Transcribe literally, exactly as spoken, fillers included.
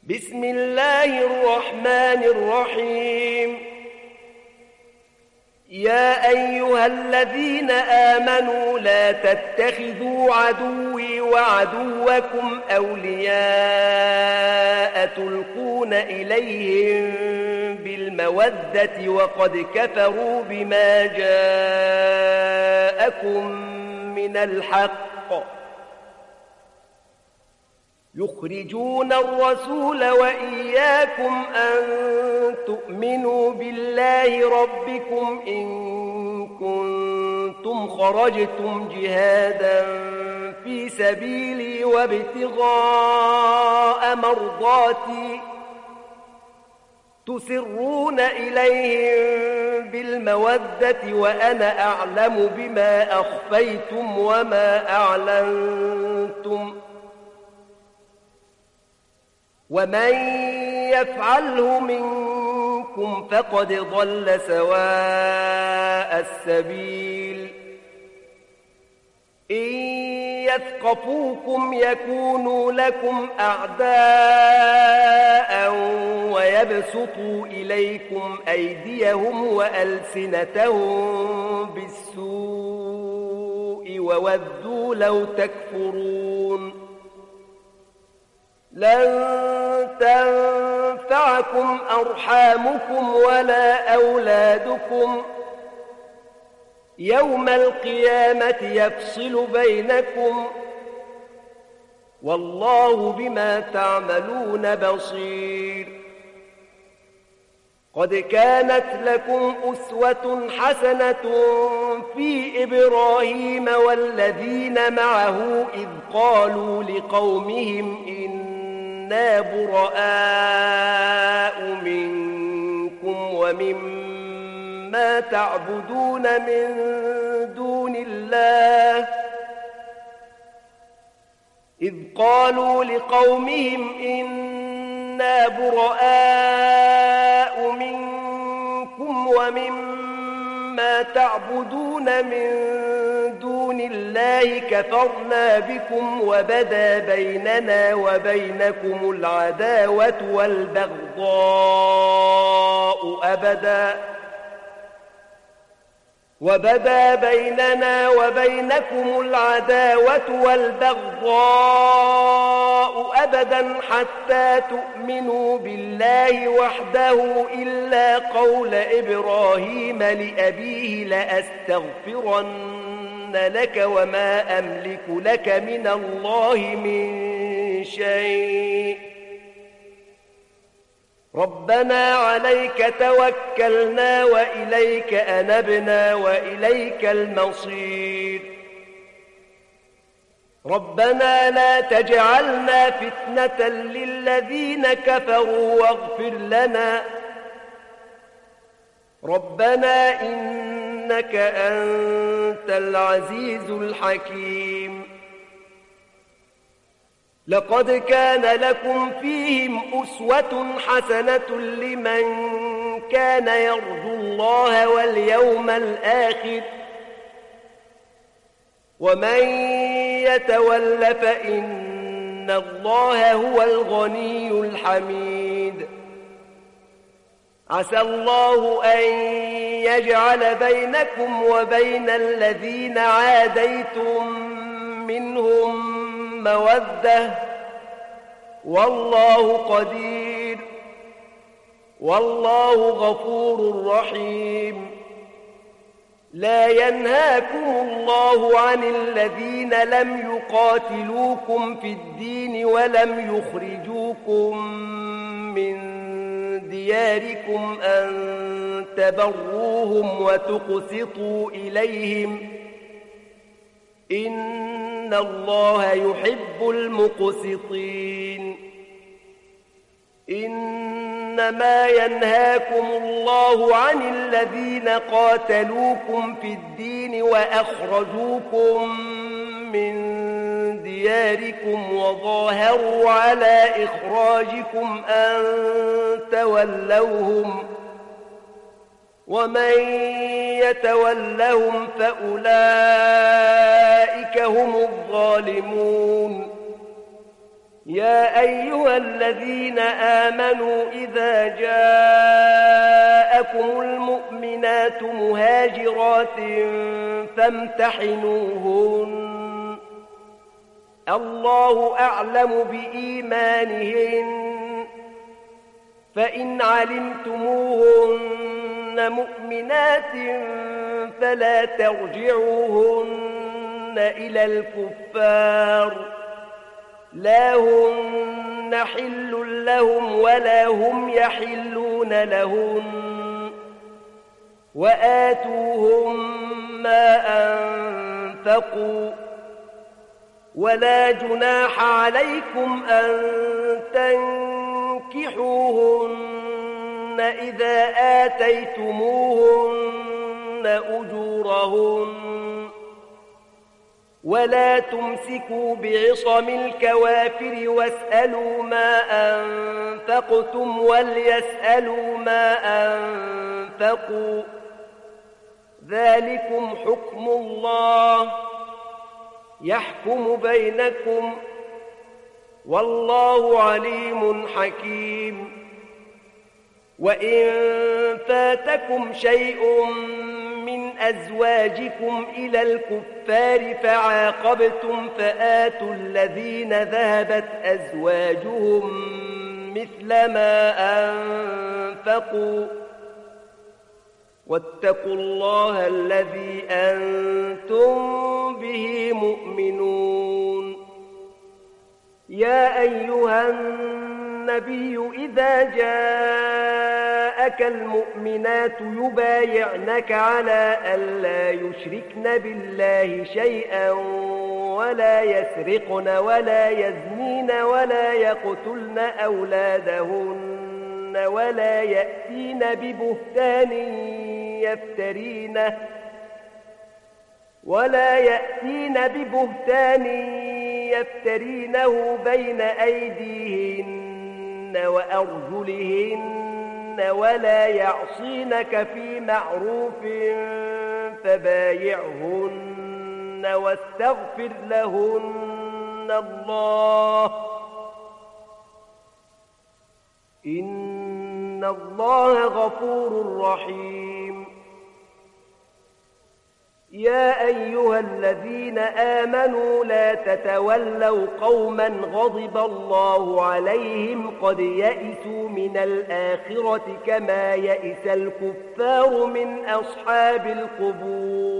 بسم الله الرحمن الرحيم. يا أيها الذين آمنوا لا تتخذوا عدوي وعدوكم أولياء تلقون إليهم بالمودة وقد كفروا بما جاءكم من الحق يخرجون الرسول وإياكم أن تؤمنوا بالله ربكم إن كنتم خرجتم جهادا في سبيلي وابتغاء مرضاتي تسرون إليهم بالمودة وأنا أعلم بما أخفيتم وما أعلنتم ومن يفعله منكم فقد ضل سواء السبيل. إن يثقفوكم يكونوا لكم أعداء ويبسطوا إليكم أيديهم وألسنتهم بالسوء وودوا لو تكفرون. لن تنفعكم أرحامكم ولا أولادكم يوم القيامة يفصل بينكم والله بما تعملون بصير. قد كانت لكم أسوة حسنة في إبراهيم والذين معه إذ قالوا لقومهم إنا براء منكم ومما تعبدون من دون الله إذ قالوا لقومهم إنا براء منكم ومما تعبدون من دون الله كفرنا بكم وبدا بيننا وبينكم العداوة والبغضاء أبدا وبدا بيننا وبينكم العداوة والبغضاء أبدا حتى تؤمنوا بالله وحده إلا قول إبراهيم لأبيه لأستغفرن لك وما أملك لك من الله من شيء ربنا عليك توكلنا وإليك أنبنا وإليك المصير. ربنا لا تجعلنا فتنة للذين كفروا واغفر لنا ربنا إنك أنت العزيز الحكيم. لقد كان لكم فيهم أسوة حسنة لمن كان يرجو الله واليوم الآخر ومن يتول فإن الله هو الغني الحميد. عسى الله أن يجعل بينكم وبين الذين عاديتم منهم مودة والله قدير والله غفور رحيم. لا ينهاكم الله عن الذين لم يقاتلوكم في الدين ولم يخرجوكم من دياركم أن تبروهم وتقسطوا إليهم إن الله يحب المقسطين. إنما ينهاكم الله عن الذين قاتلوكم في الدين وأخرجوكم من دياركم وظاهروا على إخراجكم أن تولوهم ومن يتولهم فأولئك هم الظالمون. يا أيها الذين آمنوا إذا جاءكم المؤمنات مهاجرات فامتحنوهن الله أعلم بإيمانهن فإن علمتموهن مؤمنات فلا ترجعوهن إلى الكفار لا هن حل لهم ولا هم يحلون لهن وآتوهم ما أنفقوا ولا جناح عليكم أن تنكحوهن إذا آتيتموهن أجورهن ولا تمسكوا بعصم الكوافر واسألوا ما أنفقتم وليسألوا ما أنفقوا ذلكم حكم الله يحكم بينكم والله عليم حكيم وإن فاتكم شيء من أزواجكم إلى الكفار فعاقبتم فآتوا الذين ذهبت أزواجهم مثل ما أنفقوا واتقوا الله الذي أنتم به مؤمنون يا أيها النبي إذا جاءك المؤمنات يبايعنك على ألا يشركن بالله شيئا ولا يسرقن ولا يزنين ولا يقتلن أولادهن ولا يأتين ببهتان يفترينه ولا يأتين ببهتان يفترينه بين أيديهن وأرجلهن ولا يعصينك في معروف فبايعهن واستغفر لهن الله إن الله غفور رحيم يا أيها الذين آمنوا لا تتولوا قوما غضب الله عليهم قد يئسوا من الآخرة كما يئس الكفار من أصحاب القبور